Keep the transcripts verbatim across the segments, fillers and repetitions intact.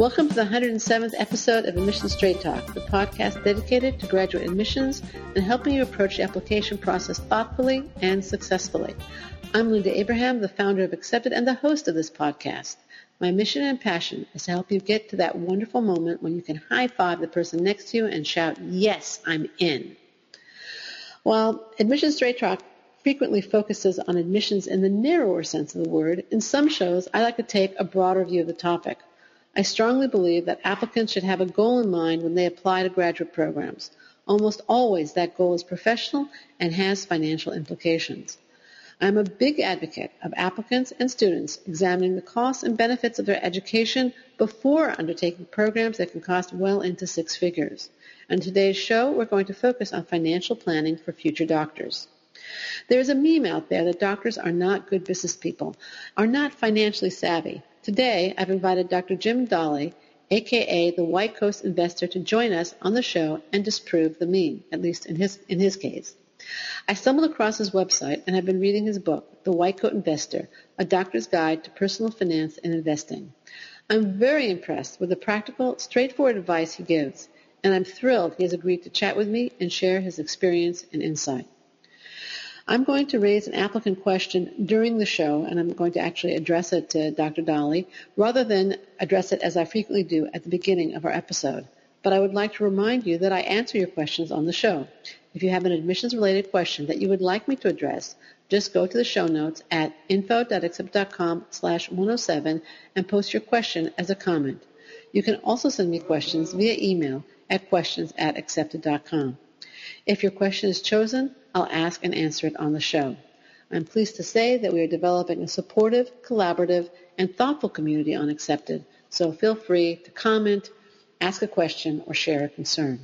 Welcome to the one hundred seventh episode of Admissions Straight Talk, the podcast dedicated to graduate admissions and helping you approach the application process thoughtfully and successfully. I'm Linda Abraham, the founder of Accepted and the host of this podcast. My mission and passion is to help you get to that wonderful moment when you can high-five the person next to you and shout, "Yes, I'm in." While Admissions Straight Talk frequently focuses on admissions in the narrower sense of the word, in some shows I like to take a broader view of the topic. I strongly believe that applicants should have a goal in mind when they apply to graduate programs. Almost always that goal is professional and has financial implications. I'm a big advocate of applicants and students examining the costs and benefits of their education before undertaking programs that can cost well into six figures. On today's show, we're going to focus on financial planning for future doctors. There's a meme out there that doctors are not good business people, are not financially savvy. Today, I've invited Doctor Jim Dahle, a k a the White Coat Investor, to join us on the show and disprove the meme, at least in his in his case. I stumbled across his website and have been reading his book, The White Coat Investor, A Doctor's Guide to Personal Finance and Investing. I'm very impressed with the practical, straightforward advice he gives, and I'm thrilled he has agreed to chat with me and share his experience and insight. I'm going to raise an applicant question during the show, and I'm going to actually address it to Doctor Dahle, rather than address it as I frequently do at the beginning of our episode. But I would like to remind you that I answer your questions on the show. If you have an admissions-related question that you would like me to address, just go to the show notes at info.accept.com slash 107 and post your question as a comment. You can also send me questions via email at questions at accepted dot com. If your question is chosen, I'll ask and answer it on the show. I'm pleased to say that we are developing a supportive, collaborative, and thoughtful community on Accepted, so feel free to comment, ask a question, or share a concern.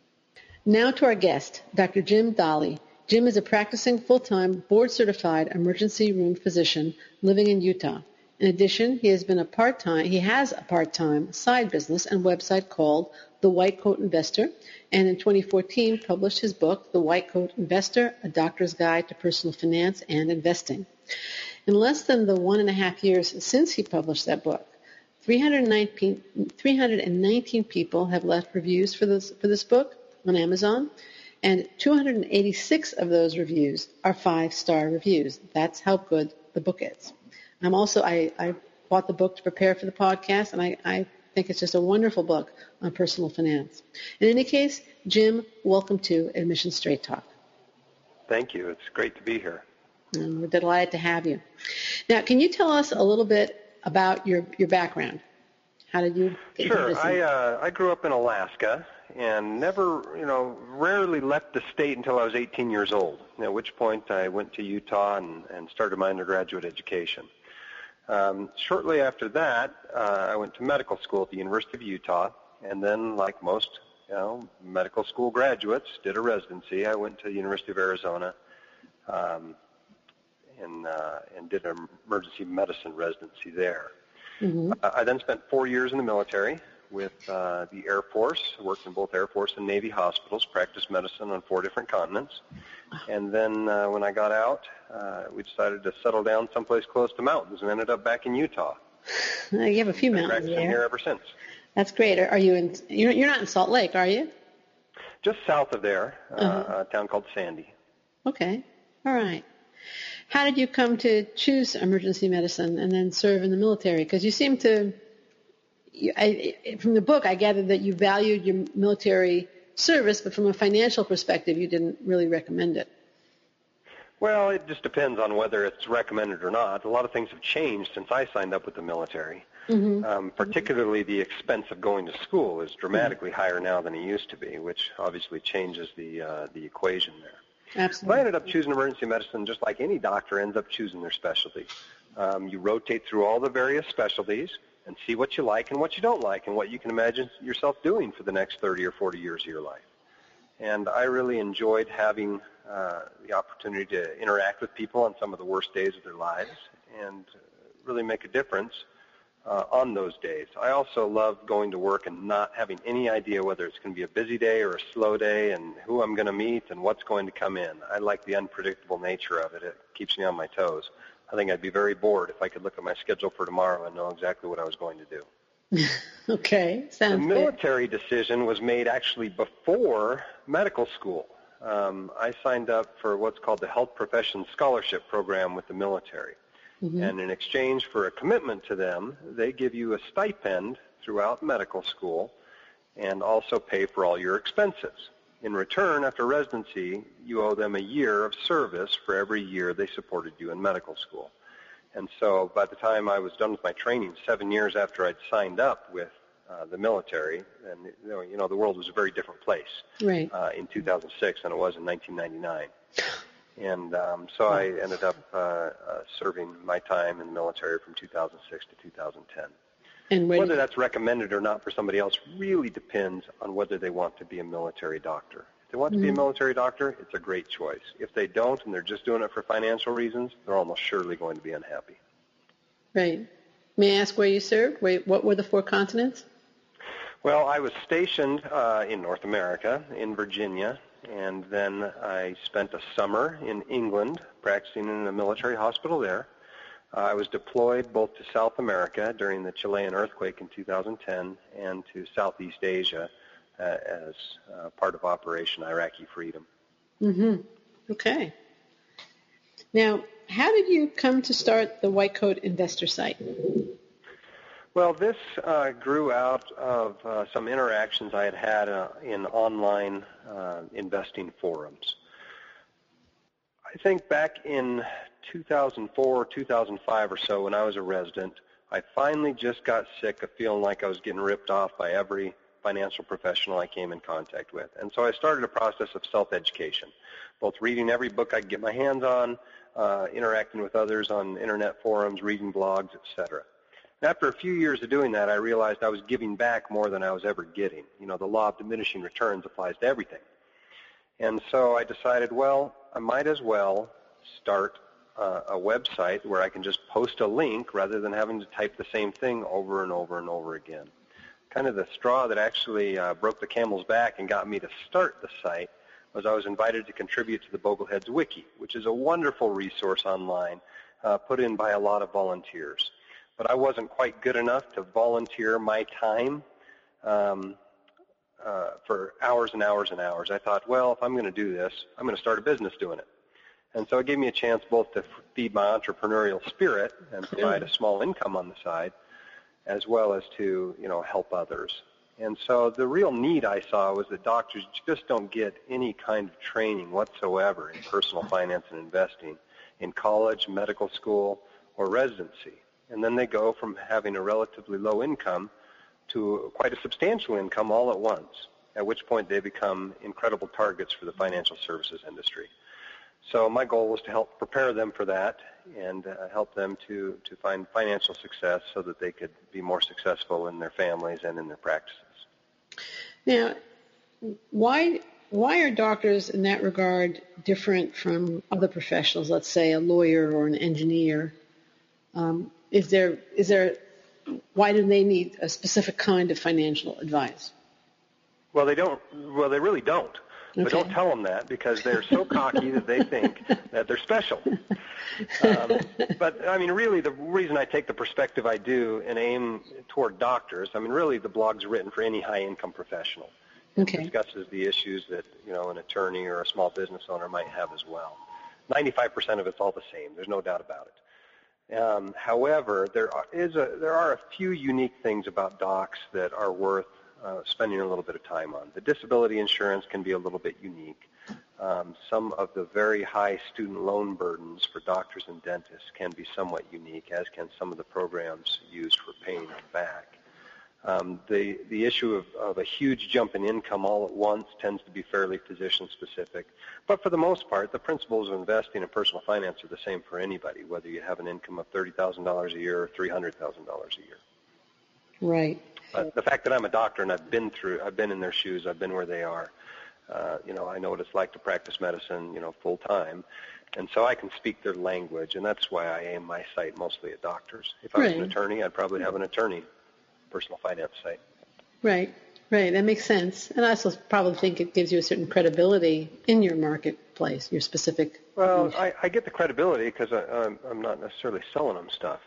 Now to our guest, Doctor Jim Dahle. Jim is a practicing full-time, board-certified emergency room physician living in Utah. In addition, he has been a part-time, he has a part-time side business and website called The White Coat Investor, and in twenty fourteen published his book, The White Coat Investor, A Doctor's Guide to Personal Finance and Investing. In less than the one and a half years since he published that book, three hundred nineteen people have left reviews for this, for this book on Amazon, and two hundred eighty-six of those reviews are five-star reviews. That's how good the book is. I'm also, I, I bought the book to prepare for the podcast, and I, I think it's just a wonderful book on personal finance. In any case, Jim, welcome to Admissions Straight Talk. Thank you. It's great to be here. And we're delighted to have you. Now, can you tell us a little bit about your, your background? How did you get Sure. into this? I, uh, I grew up in Alaska and never, you know, rarely left the state until I was eighteen years old, at which point I went to Utah and, and started my undergraduate education. Um, shortly after that, uh, I went to medical school at the University of Utah, and then, like most, you know, medical school graduates, did a residency. I went to the University of Arizona um, and, uh, and did an emergency medicine residency there. Mm-hmm. Uh, I then spent four years in the military with uh, the Air Force. I worked in both Air Force and Navy hospitals, practiced medicine on four different continents. And then uh, when I got out, uh, we decided to settle down someplace close to mountains and ended up back in Utah. Uh, you have a few mountains practicing there. here ever since. That's great. Are you in? You're, you're not in Salt Lake, are you? Just south of there, uh, uh-huh. a town called Sandy. Okay. All right. How did you come to choose emergency medicine and then serve in the military? Because you seem to, you, I, from the book, I gathered that you valued your military service, but from a financial perspective, you didn't really recommend it. Well, it just depends on whether it's recommended or not. A lot of things have changed since I signed up with the military. Mm-hmm. Um, particularly the expense of going to school is dramatically mm-hmm. higher now than it used to be, which obviously changes the uh, the equation there. Absolutely. But I ended up choosing emergency medicine just like any doctor ends up choosing their specialty. Um, you rotate through all the various specialties and see what you like and what you don't like and what you can imagine yourself doing for the next thirty or forty years of your life. And I really enjoyed having uh, the opportunity to interact with people on some of the worst days of their lives and really make a difference uh, on those days. I also love going to work and not having any idea whether it's going to be a busy day or a slow day and who I'm going to meet and what's going to come in. I like the unpredictable nature of it. It keeps me on my toes. I think I'd be very bored if I could look at my schedule for tomorrow and know exactly what I was going to do. Okay, sounds The good. military decision was made actually before medical school. Um, I signed up for what's called the Health Professions Scholarship Program with the military. Mm-hmm. And in exchange for a commitment to them, they give you a stipend throughout medical school and also pay for all your expenses. In return, after residency, you owe them a year of service for every year they supported you in medical school. And so by the time I was done with my training, seven years after I'd signed up with uh, the military, and you know, you know, the world was a very different place right. uh, in two thousand six than it was in nineteen ninety-nine. And um, so I ended up uh, uh, serving my time in the military from two thousand six to two thousand ten. And when whether that's recommended or not for somebody else really depends on whether they want to be a military doctor. If they want to mm-hmm. be a military doctor, it's a great choice. If they don't and they're just doing it for financial reasons, they're almost surely going to be unhappy. Right. May I ask where you served? Where, what were the four continents? Well, I was stationed uh, in North America, in Virginia, and then I spent a summer in England practicing in a military hospital there. Uh, I was deployed both to South America during the Chilean earthquake in two thousand ten and to Southeast Asia uh, as uh, part of Operation Iraqi Freedom. Mm-hmm. Okay. Now, how did you come to start the White Coat Investor site? Well, this uh, grew out of uh, some interactions I had had uh, in online uh, investing forums. I think back in two thousand four, two thousand five or so when I was a resident, I finally just got sick of feeling like I was getting ripped off by every financial professional I came in contact with. And so I started a process of self-education, both reading every book I could get my hands on, uh, interacting with others on internet forums, reading blogs, et cetera. After a few years of doing that, I realized I was giving back more than I was ever getting. You know, the law of diminishing returns applies to everything. And so I decided, well, I might as well start uh, a website where I can just post a link rather than having to type the same thing over and over and over again. Kind of the straw that actually uh, broke the camel's back and got me to start the site was I was invited to contribute to the Bogleheads Wiki, which is a wonderful resource online uh, put in by a lot of volunteers. But I wasn't quite good enough to volunteer my time um, uh, for hours and hours and hours. I thought, well, if I'm going to do this, I'm going to start a business doing it. And so it gave me a chance both to feed my entrepreneurial spirit and provide a small income on the side, as well as to, you know, help others. And so the real need I saw was that doctors just don't get any kind of training whatsoever in personal finance and investing in college, medical school, or residency. And then they go from having a relatively low income to quite a substantial income all at once, at which point they become incredible targets for the financial services industry. So my goal was to help prepare them for that and uh, help them to, to find financial success so that they could be more successful in their families and in their practices. Now, why why are doctors in that regard different from other professionals, let's say a lawyer or an engineer? Um, is there is there why do they need a specific kind of financial advice? Well, they don't. Well, they really don't. But okay. Don't tell them that because they're so cocky that they think that they're special. Um, but, I mean, really, the reason I take the perspective I do and aim toward doctors, I mean, really, the blog's written for any high-income professional. It okay. discusses the issues that, you know, an attorney or a small business owner might have as well. ninety-five percent of it's all the same. There's no doubt about it. Um, however, there are, is a, there are a few unique things about docs that are worth Uh, spending a little bit of time on. The disability insurance can be a little bit unique. Um, some of the very high student loan burdens for doctors and dentists can be somewhat unique, as can some of the programs used for paying them back. Um, the, the issue of, of a huge jump in income all at once tends to be fairly physician-specific. But for the most part, the principles of investing in personal finance are the same for anybody, whether you have an income of thirty thousand dollars a year or three hundred thousand dollars a year. Right. But the fact that I'm a doctor and I've been through, I've been in their shoes, I've been where they are, uh, you know, I know what it's like to practice medicine, you know, full time. And so I can speak their language, and that's why I aim my site mostly at doctors. If I was right. an attorney, I'd probably have an attorney personal finance site. Right, right. That makes sense. And I also probably think it gives you a certain credibility in your marketplace, your specific. Well, I, I get the credibility because I'm, I'm not necessarily selling them stuff.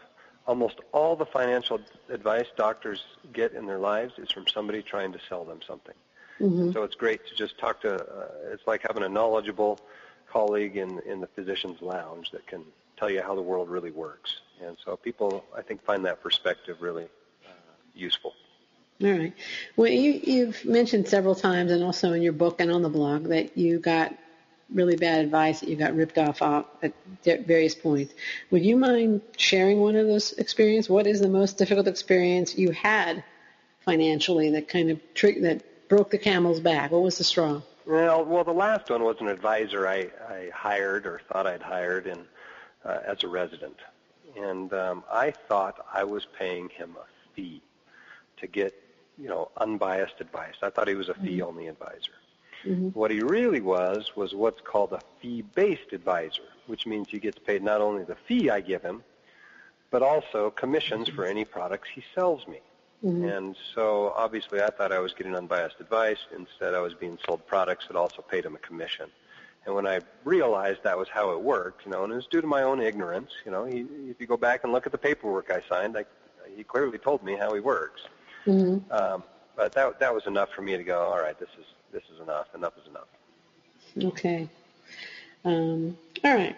almost all the financial advice doctors get in their lives is from somebody trying to sell them something. Mm-hmm. So it's great to just talk to, uh, it's like having a knowledgeable colleague in, in the physician's lounge that can tell you how the world really works. And so people, I think, find that perspective really uh, useful. All right. Well, you, you've mentioned several times, and also in your book and on the blog, that you got really bad advice, that you got ripped off at various points. Would you mind sharing one of those experiences? What is the most difficult experience you had financially that kind of tri- that broke the camel's back? What was the straw? Well, well, the last one was an advisor I, I hired or thought I'd hired in, uh, as a resident. And um, I thought I was paying him a fee to get, you know, unbiased advice. I thought he was a fee-only advisor. Mm-hmm. What he really was was what's called a fee-based advisor, which means he gets paid not only the fee I give him, but also commissions for any products he sells me. Mm-hmm. And so obviously I thought I was getting unbiased advice. Instead, I was being sold products that also paid him a commission. And when I realized that was how it worked, you know, and it was due to my own ignorance, you know, he, if you go back and look at the paperwork I signed, I, he clearly told me how he works. Mm-hmm. Um, but that that was enough for me to go, all right, this is this is enough. Enough is enough. Okay. Um, all right.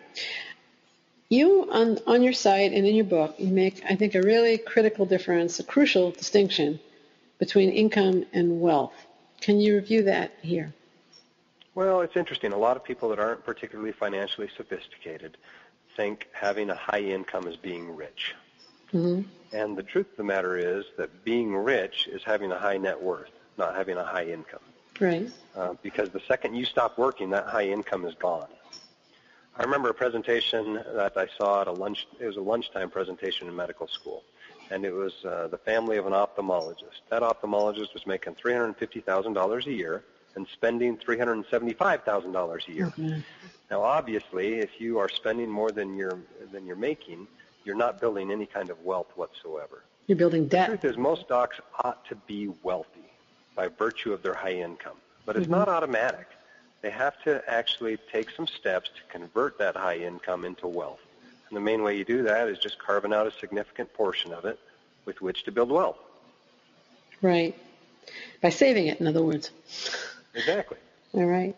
You, on, on your site and in your book, you make, I think, a really critical difference, a crucial distinction between income and wealth. Can you review that here? Well, it's interesting. A lot of people that aren't particularly financially sophisticated think having a high income is being rich. Mm-hmm. And the truth of the matter is that being rich is having a high net worth, not having a high income. Right. Uh, because the second you stop working, that high income is gone. I remember a presentation that I saw at a lunch, it was a lunchtime presentation in medical school, and it was uh, the family of an ophthalmologist. That ophthalmologist was making three hundred fifty thousand dollars a year and spending three hundred seventy-five thousand dollars a year. Mm-hmm. Now, obviously, if you are spending more than you're, than you're making, you're not building any kind of wealth whatsoever. You're building debt. The truth is most docs ought to be wealthy by virtue of their high income, but it's mm-hmm. not automatic. They have to actually take some steps to convert that high income into wealth. And the main way you do that is just carving out a significant portion of it with which to build wealth. Right. By saving it, in other words. Exactly. All right.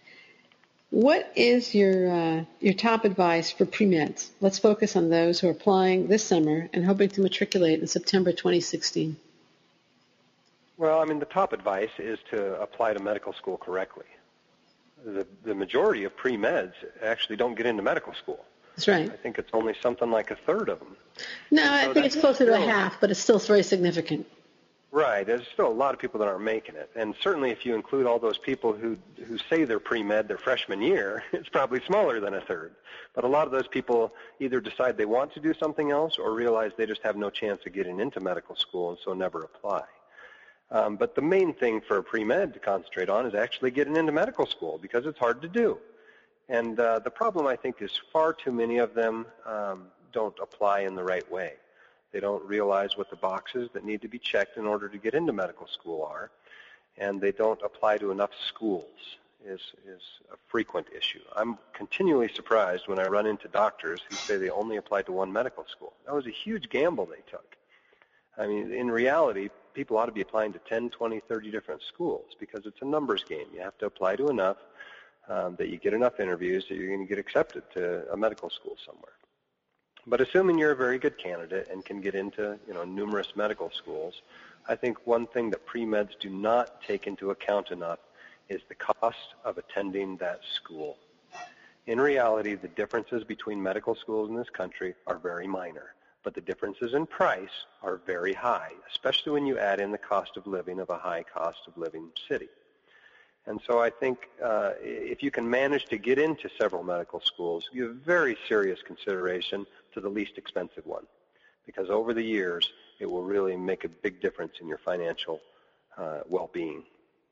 What is your uh, your top advice for pre-meds? Let's focus on those who are applying this summer and hoping to matriculate in September twenty sixteen. Well, I mean, the top advice is to apply to medical school correctly. The, the majority of pre-meds actually don't get into medical school. That's right. I think it's only something like a third of them. No, so I think it's closer still, to a half, but it's still very significant. Right. There's still a lot of people that aren't making it. And certainly if you include all those people who who say they're pre-med their freshman year, it's probably smaller than a third. But a lot of those people either decide they want to do something else or realize they just have no chance of getting into medical school and so never apply. Um, but the main thing for a pre-med to concentrate on is actually getting into medical school because it's hard to do. And uh, the problem, I think, is far too many of them um, don't apply in the right way. They don't realize what the boxes that need to be checked in order to get into medical school are, and they don't apply to enough schools is, is a frequent issue. I'm continually surprised when I run into doctors who say they only apply to one medical school. That was a huge gamble they took. I mean, in reality, people ought to be applying to ten, twenty, thirty different schools because it's a numbers game. You have to apply to enough um, that you get enough interviews that you're going to get accepted to a medical school somewhere. But assuming you're a very good candidate and can get into, you know, numerous medical schools, I think one thing that pre-meds do not take into account enough is the cost of attending that school. In reality, the differences between medical schools in this country are very minor, but the differences in price are very high, especially when you add in the cost of living of a high cost of living city. And so I think uh, if you can manage to get into several medical schools, give very serious consideration to the least expensive one, because over the years, it will really make a big difference in your financial uh, well-being.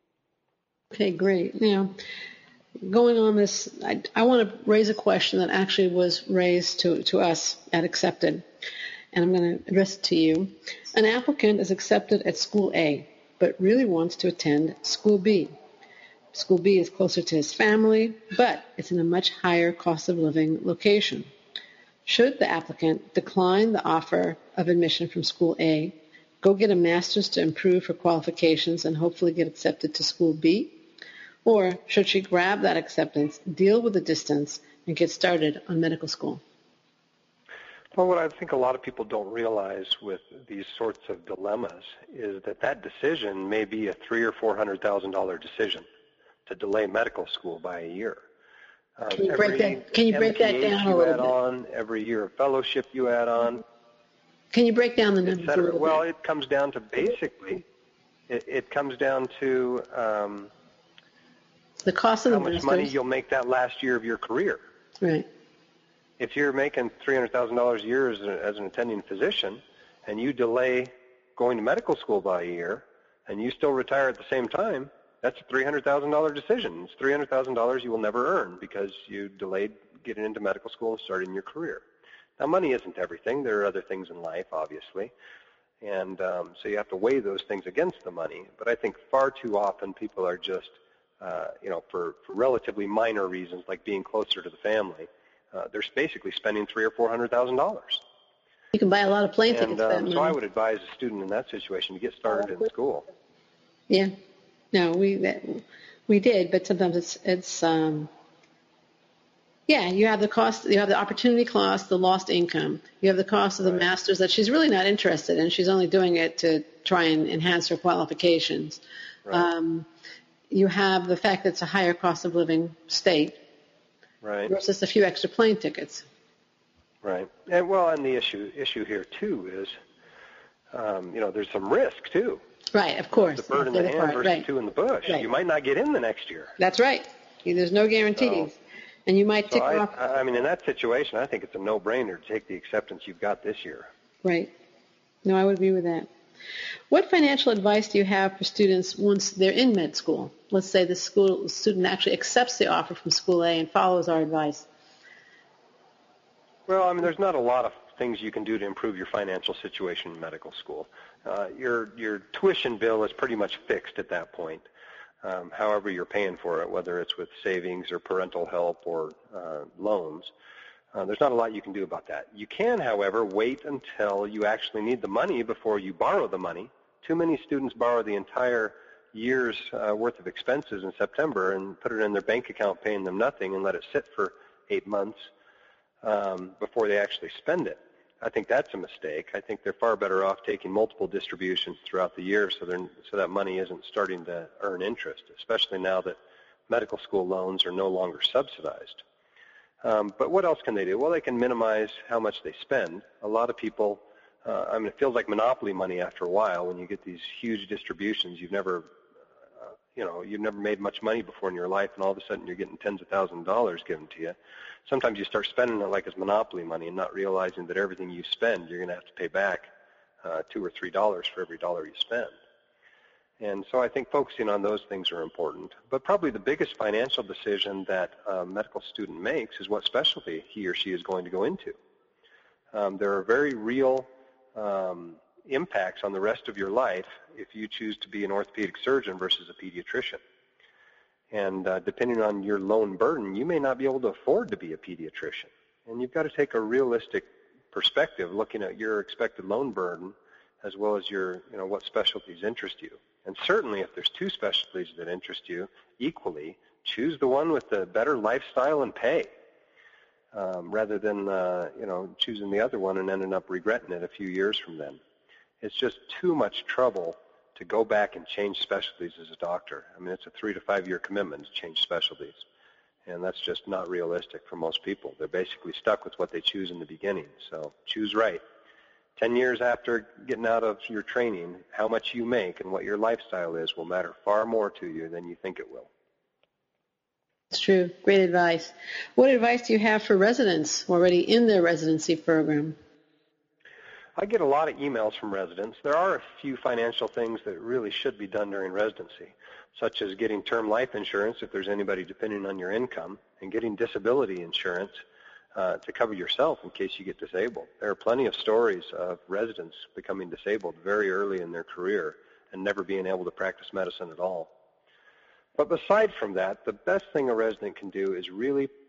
Okay, great. Now, going on this, I, I want to raise a question that actually was raised to, to us at Accepted, and I'm going to address it to you. An applicant is accepted at School A, but really wants to attend School B. School B is closer to his family, but it's in a much higher cost of living location. Should the applicant decline the offer of admission from School A, go get a master's to improve her qualifications and hopefully get accepted to School B? Or should she grab that acceptance, deal with the distance, and get started on medical school? Well, what I think a lot of people don't realize with these sorts of dilemmas is that that decision may be a three or four hundred thousand dollar decision to delay medical school by a year. Um, can you break that? Can you break that down a little bit? On, every year of fellowship you add on. Can you break down the numbers a little well, bit? it comes down to basically, it, it comes down to um, the cost of how the much masters. money you'll make that last year of your career. Right. If you're making three hundred thousand dollars a year as, a, as an attending physician, and you delay going to medical school by a year, and you still retire at the same time, that's a three hundred thousand dollar decision. It's three hundred thousand dollars you will never earn because you delayed getting into medical school and starting your career. Now, money isn't everything. There are other things in life, obviously, and um, so you have to weigh those things against the money. But I think far too often people are just, uh, you know, for, for relatively minor reasons like being closer to the family, uh, they're basically spending three or four hundred thousand dollars. You can buy a lot of plane and, tickets for that um, money. So I would advise a student in that situation to get started in school. Yeah. No, we that, we did, but sometimes it's it's um, yeah. You have the cost, you have the opportunity cost, the lost income. You have the cost of the Right. master's that she's really not interested in. She's only doing it to try and enhance her qualifications. Right. Um, you have the fact that it's a higher cost of living state Right. versus a few extra plane tickets. Right. And well, and the issue issue here too is, um, you know, there's some risk too. Right, of course. The bird in That's the other hand part, versus right. two in the bush. Right. You might not get in the next year. That's right. There's no guarantees. So- And you might So tick I, off. I mean, in that situation, I think it's a no-brainer to take the acceptance you've got this year. Right. No, I would agree with that. What financial advice do you have for students once they're in med school? Let's say the school student actually accepts the offer from School A and follows our advice. Well, I mean, there's not a lot of things you can do to improve your financial situation in medical school. Uh, your your tuition bill is pretty much fixed at that point. Um, however you're paying for it, whether it's with savings or parental help or uh, loans. Uh, there's not a lot you can do about that. You can, however, wait until you actually need the money before you borrow the money. Too many students borrow the entire year's uh, worth of expenses in September and put it in their bank account paying them nothing and let it sit for eight months um, before they actually spend it. I think that's a mistake. I think they're far better off taking multiple distributions throughout the year so, they're, so that money isn't starting to earn interest, especially now that medical school loans are no longer subsidized. Um, but what else can they do? Well, they can minimize how much they spend. A lot of people, uh, I mean, it feels like monopoly money after a while when you get these huge distributions. You've never, uh, you know, you've never made much money before in your life, and all of a sudden you're getting tens of thousands of dollars given to you. Sometimes you start spending it like it's monopoly money and not realizing that everything you spend, you're going to have to pay back uh, two or three dollars for every dollar you spend. And so I think focusing on those things are important. But probably the biggest financial decision that a medical student makes is what specialty he or she is going to go into. Um, there are very real um, impacts on the rest of your life if you choose to be an orthopedic surgeon versus a pediatrician. And uh, depending on your loan burden, you may not be able to afford to be a pediatrician. And you've got to take a realistic perspective looking at your expected loan burden as well as your, you know, what specialties interest you. And certainly if there's two specialties that interest you equally, choose the one with the better lifestyle and pay um, rather than, uh, you know, choosing the other one and ending up regretting it a few years from then. It's just too much trouble to go back and change specialties as a doctor. I mean, it's a three to five year commitment to change specialties. And that's just not realistic for most people. They're basically stuck with what they choose in the beginning. So choose right. Ten years after getting out of your training, how much you make and what your lifestyle is will matter far more to you than you think it will. It's true. Great advice. What advice do you have for residents already in their residency program? I get a lot of emails from residents. There are a few financial things that really should be done during residency, such as getting term life insurance if there's anybody depending on your income, and getting disability insurance uh, to cover yourself in case you get disabled. There are plenty of stories of residents becoming disabled very early in their career and never being able to practice medicine at all. But aside from that, the best thing a resident can do is really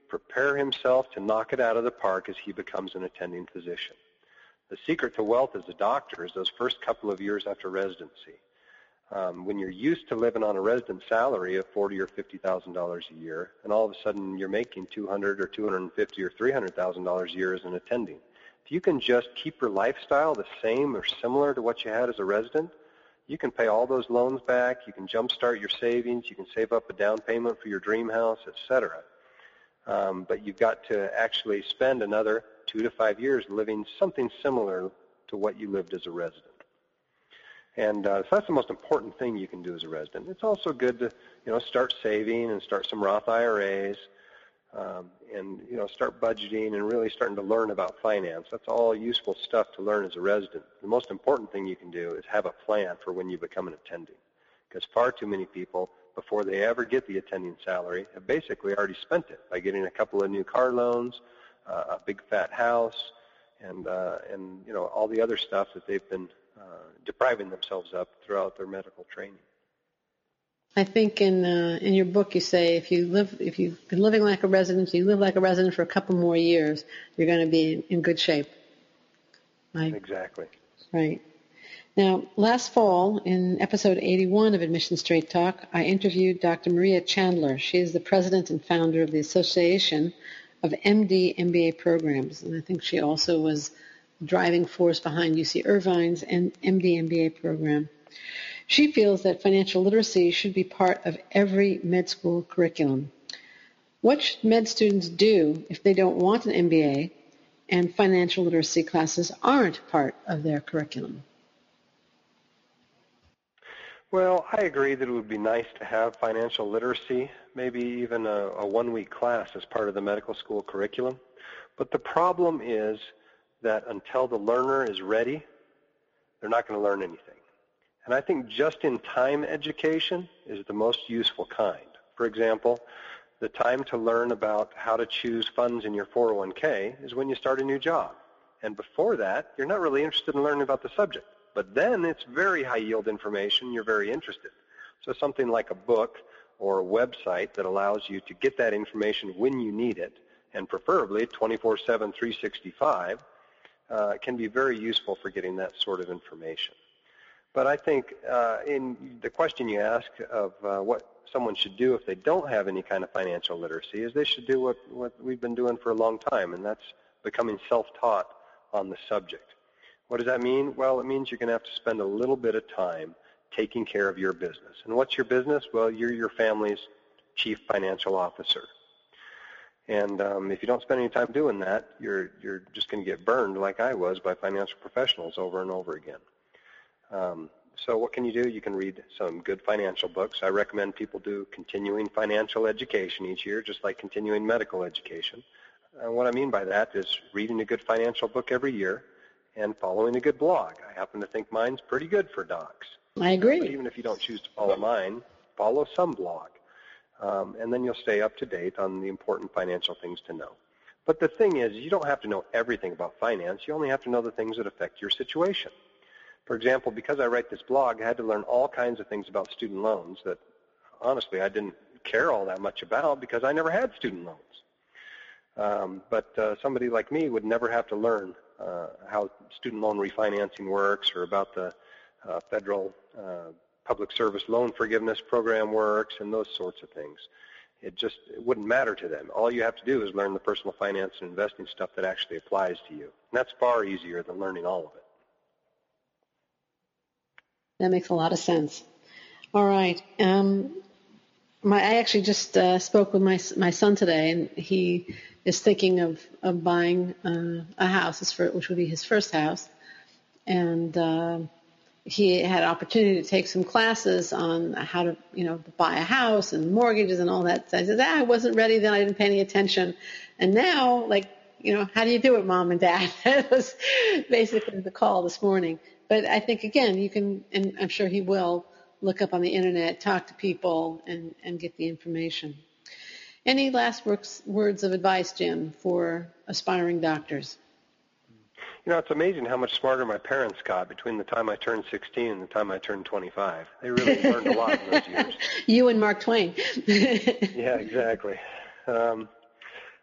prepare himself to knock it out of the park as he becomes an attending physician. The secret to wealth as a doctor is those first couple of years after residency. Um, when you're used to living on a resident salary of forty thousand dollars or fifty thousand dollars a year, and all of a sudden you're making two hundred thousand dollars or two hundred fifty thousand dollars or three hundred thousand dollars a year as an attending, if you can just keep your lifestyle the same or similar to what you had as a resident, you can pay all those loans back, you can jumpstart your savings, you can save up a down payment for your dream house, et cetera. Um, but you've got to actually spend another two to five years living something similar to what you lived as a resident. And uh, so that's the most important thing you can do as a resident. It's also good to, you know, start saving and start some Roth I R As, um, and, you know, start budgeting and really starting to learn about finance. That's all useful stuff to learn as a resident. The most important thing you can do is have a plan for when you become an attending, because far too many people, before they ever get the attending salary, have basically already spent it by getting a couple of new car loans, uh, a big fat house, and, uh, and, you know, all the other stuff that they've been uh, depriving themselves of throughout their medical training. I think in uh, in your book you say if you live if you've been living like a resident, you live like a resident for a couple more years, you're going to be in, in good shape. Right? Exactly. Right. Now, last fall, in episode eighty-one of Admission Straight Talk, I interviewed Doctor Maria Chandler. She is the president and founder of the Association of M D M B A programs, and I think she also was the driving force behind U C Irvine's M D M B A program. She feels that financial literacy should be part of every med school curriculum. What should med students do if they don't want an M B A and financial literacy classes aren't part of their curriculum? Well, I agree that it would be nice to have financial literacy, maybe even a, a one-week class as part of the medical school curriculum. But the problem is that until the learner is ready, they're not going to learn anything. And I think just-in-time education is the most useful kind. For example, the time to learn about how to choose funds in your four oh one k is when you start a new job. And before that, you're not really interested in learning about the subject. But then it's very high-yield information. You're very interested. So something like a book or a website that allows you to get that information when you need it, and preferably twenty-four seven, three sixty-five, uh, can be very useful for getting that sort of information. But I think uh, in the question you ask of uh, what someone should do if they don't have any kind of financial literacy is they should do what, what we've been doing for a long time, and that's becoming self-taught on the subject. What does that mean? Well, it means you're going to have to spend a little bit of time taking care of your business. And what's your business? Well, you're your family's chief financial officer. And um, if you don't spend any time doing that, you're, you're just going to get burned like I was by financial professionals over and over again. Um, so what can you do? You can read some good financial books. I recommend people do continuing financial education each year, just like continuing medical education. And what I mean by that is reading a good financial book every year and following a good blog. I happen to think mine's pretty good for docs. I agree. But even if you don't choose to follow mine, follow some blog. Um, and then you'll stay up to date on the important financial things to know. But the thing is, you don't have to know everything about finance. You only have to know the things that affect your situation. For example, because I write this blog, I had to learn all kinds of things about student loans that, honestly, I didn't care all that much about because I never had student loans. Um, but uh, somebody like me would never have to learn uh, how student loan refinancing works or about the uh, federal uh, public service loan forgiveness program works and those sorts of things. It just it wouldn't matter to them. All you have to do is learn the personal finance and investing stuff that actually applies to you. And that's far easier than learning all of it. That makes a lot of sense. All right. Um, my, I actually just uh, spoke with my my son today, and he is thinking of, of buying uh, a house, his first, which would be his first house. And uh, he had an opportunity to take some classes on how to, you know, buy a house and mortgages and all that. So I said, ah, I wasn't ready then. I didn't pay any attention. And now, like, you know, how do you do it, Mom and Dad? That was basically the call this morning. But I think, again, you can, and I'm sure he will, look up on the Internet, talk to people, and, and get the information. Any last works, words of advice, Jim, for aspiring doctors? You know, it's amazing how much smarter my parents got between the time I turned sixteen and the time I turned twenty-five. They really learned a lot in those years. You and Mark Twain. Yeah, exactly. Um,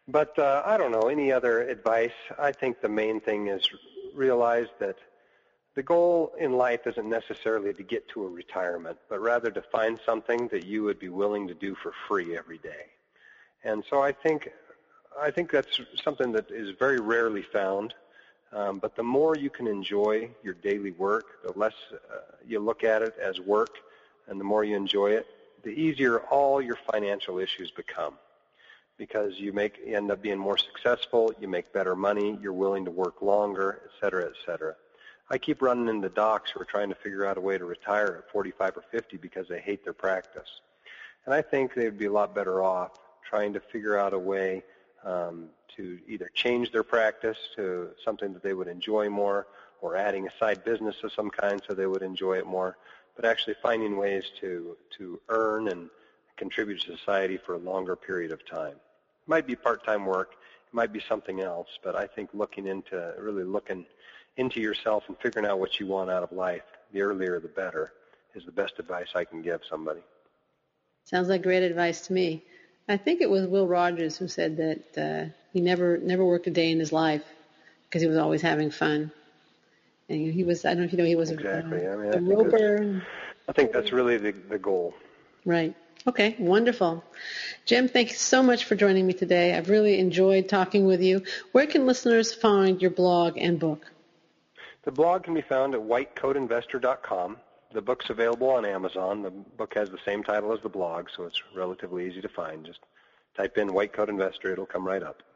But uh, I don't know, any other advice? I think the main thing is realize that the goal in life isn't necessarily to get to a retirement, but rather to find something that you would be willing to do for free every day. And so I think I think that's something that is very rarely found. Um, but the more you can enjoy your daily work, the less uh, you look at it as work, and the more you enjoy it, the easier all your financial issues become. Because you make you end up being more successful, you make better money, you're willing to work longer, et cetera, et cetera. I keep running into docs who are trying to figure out a way to retire at forty-five or fifty because they hate their practice. And I think they'd be a lot better off trying to figure out a way um, to either change their practice to something that they would enjoy more, or adding a side business of some kind so they would enjoy it more, but actually finding ways to, to earn and contribute to society for a longer period of time. It might be part-time work, it might be something else, but I think looking into, really looking into yourself and figuring out what you want out of life, the earlier the better, is the best advice I can give somebody. Sounds like great advice to me. I think it was Will Rogers who said that uh, he never never worked a day in his life because he was always having fun. And he was, I don't know if you know, he was exactly. a, I mean, a I roper. Think I think that's really the, the goal. Right. Okay, wonderful. Jim, thank you so much for joining me today. I've really enjoyed talking with you. Where can listeners find your blog and book? The blog can be found at white coat investor dot com. The book's available on Amazon. The book has the same title as the blog, so it's relatively easy to find. Just type in White Coat Investor. It'll come right up.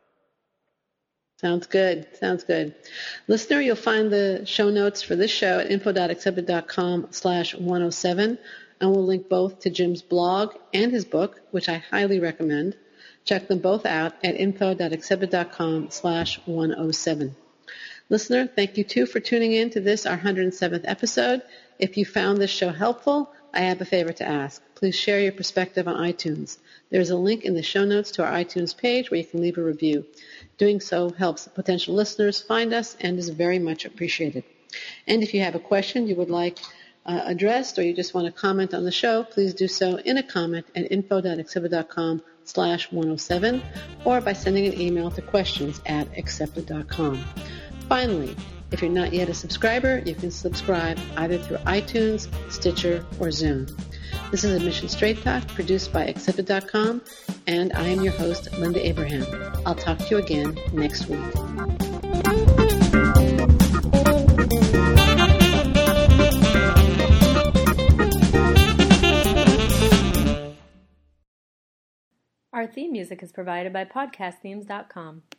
Sounds good. Sounds good. Listener, you'll find the show notes for this show at info dot accepted dot com slash one oh seven, and we'll link both to Jim's blog and his book, which I highly recommend. Check them both out at info dot accepted dot com slash one oh seven. Listener, thank you too for tuning in to this, our one hundred seventh episode. If you found this show helpful, I have a favor to ask. Please share your perspective on iTunes. There's a link in the show notes to our iTunes page where you can leave a review. Doing so helps potential listeners find us and is very much appreciated. And if you have a question you would like uh, addressed, or you just want to comment on the show, please do so in a comment at info dot accepted dot com slash one oh seven, or by sending an email to questions at accepted dot com. Finally, if you're not yet a subscriber, you can subscribe either through iTunes, Stitcher, or Zoom. This is Admission Straight Talk, produced by accepted dot com, and I am your host, Linda Abraham. I'll talk to you again next week. Our theme music is provided by podcast themes dot com.